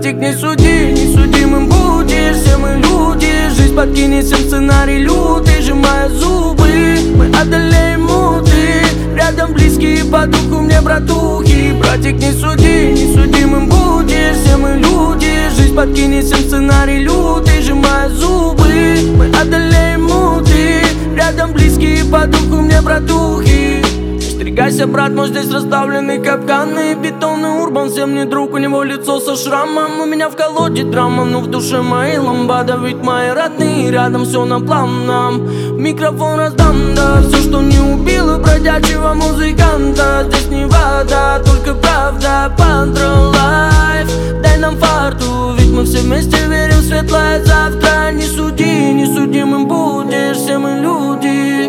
Братик, не суди, несудимым будешь. Все мы люди, жизнь подкинет всем сценарий лютый. Сжимая зубы, мы одолеем муты. Рядом близкие по духу мне братухи. Братик, не суди, несудимым будешь. Все мы люди, жизнь подкинет всем сценарий лютый. Сжимая зубы, мы одолеем муты. Рядом близкие по духу мне братухи. Остерегайся, брат, но здесь расставлены капканы. Бетонный урбан, всем не друг, у него лицо со шрамом. У меня в колоде драма, но в душе мои ламбада. Ведь мои родные рядом, все на плавном. Микрофон раздам, да, все, что не убило бродячего музыканта. Здесь не вода, только правда, Пантро Лайф. Дай нам фарту, ведь мы все вместе верим в светлое завтра. Не суди, несудимым будешь, все мы люди.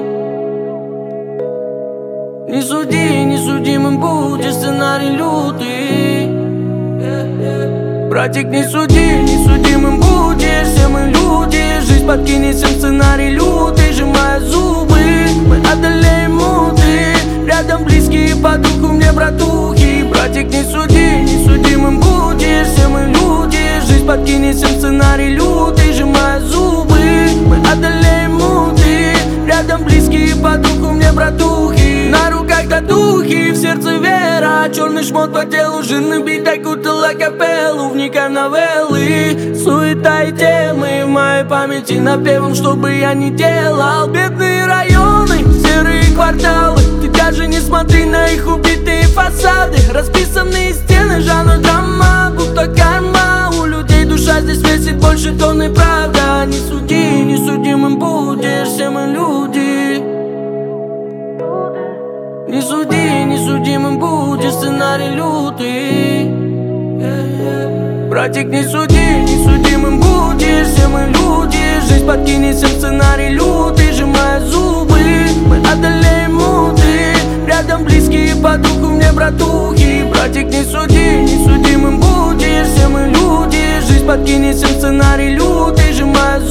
Не суди, несудимым будешь, сценарий лютый. Братик, не суди, несудимым будешь. Все мы люди, жизнь подкинет всем сценарий лютый. Сжимая зубы, мы одолеем муты. Рядом близкие по духу мне братухи. Братик, не суди, несудимым будешь. Все мы люди, жизнь подкинет всем сценарий лютый. Сжимая зубы, мы одолеем муты. Рядом близкие по духу мне братухи. На руках татухи, в сердце вера. Черный шмот по телу, жирный бит окутал акапеллу. Вникай в новеллы, суета и темы в моей памяти напевом, что бы я ни делал. Бедные районы, серые кварталы. Ты даже не смотри на их убитые фасады. Расписанные стены, жанр драма, будто карма. У людей душа здесь весит больше тонны, правда. Не суди, несудимым будешь, все мы люди. Не суди, несудимым будешь, сценарий лютый. Братик, не суди, несудимым будешь. Все мы люди, жизнь подкинет всем сценарий лютый. Сжимая зубы, мы одолеем муты. Рядом близкие по духу мне братухи. Братик, не суди, несудимым будешь. Все мы люди, жизнь подкинет всем сценарий лютый. Сжимая